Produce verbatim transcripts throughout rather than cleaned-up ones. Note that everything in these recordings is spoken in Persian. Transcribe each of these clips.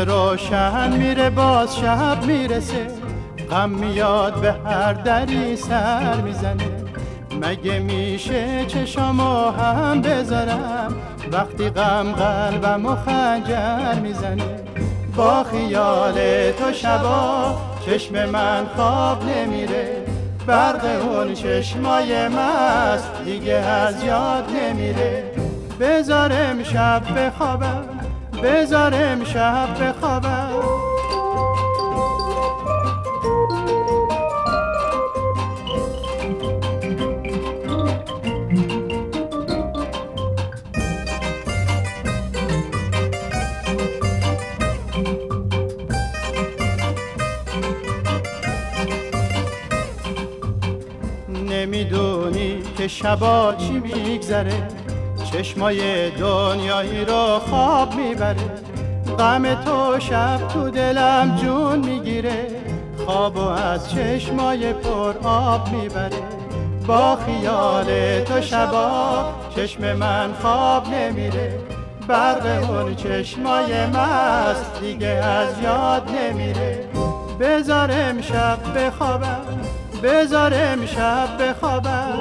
روشن میره باز شب میرسه، غم میاد به هر دری سر میزنه. مگه میشه چشامو هم بذارم وقتی غم قلبمو خنجر میزنه؟ با خیال تو شبا چشم من خواب نمیره، برق اون چشمای مست دیگه از یاد نمیره. بذارم شب بخوابم، بذارم شب بخوابم. نمیدونی که شبا چی میگذره، چشمای دنیایی رو خواب میبره. غم تو شب تو دلم جون میگیره، خوابو از چشمای پر آب میبره. با خیال تو شبا چشم من خواب نمیره، برق اون چشمای مست دیگه از یاد نمیره. بذارم شب بخوابم، بذارم شب بخوابم.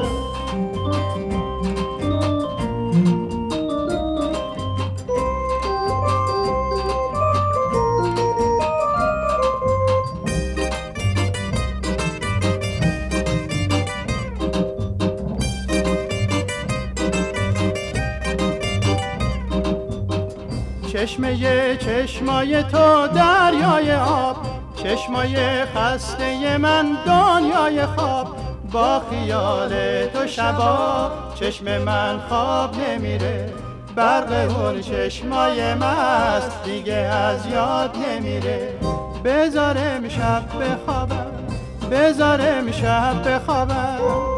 چشمه چشمای تو دریای آب، چشمای خسته من دنیای خواب. با خیال تو شبا چشم من خواب نمیره، برق اون چشمای مست دیگه از یاد نمیره. بذارم شب بخوابم، بذارم شب بخوابم.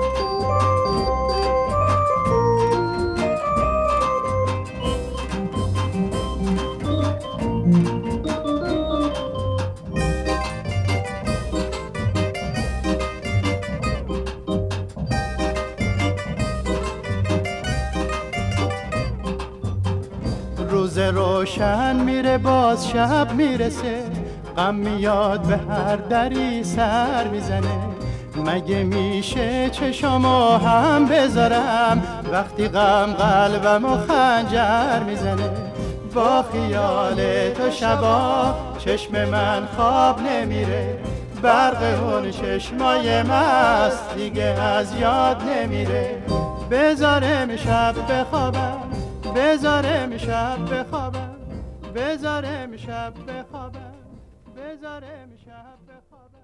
روز روشن میره باز شب میرسه، غم میاد به هر دری سر میزنه. مگه میشه چشامو هم بذارم وقتی غم قلبمو خنجر میزنه؟ با خیال تو شبا چشم من خواب نمیره، برق اون چشمای مست دیگه از یاد نمیره. بذارم شب بخوابم، بذارم شب بخوابم، بذارم شب بخوابم، بذارم شب بخوابم.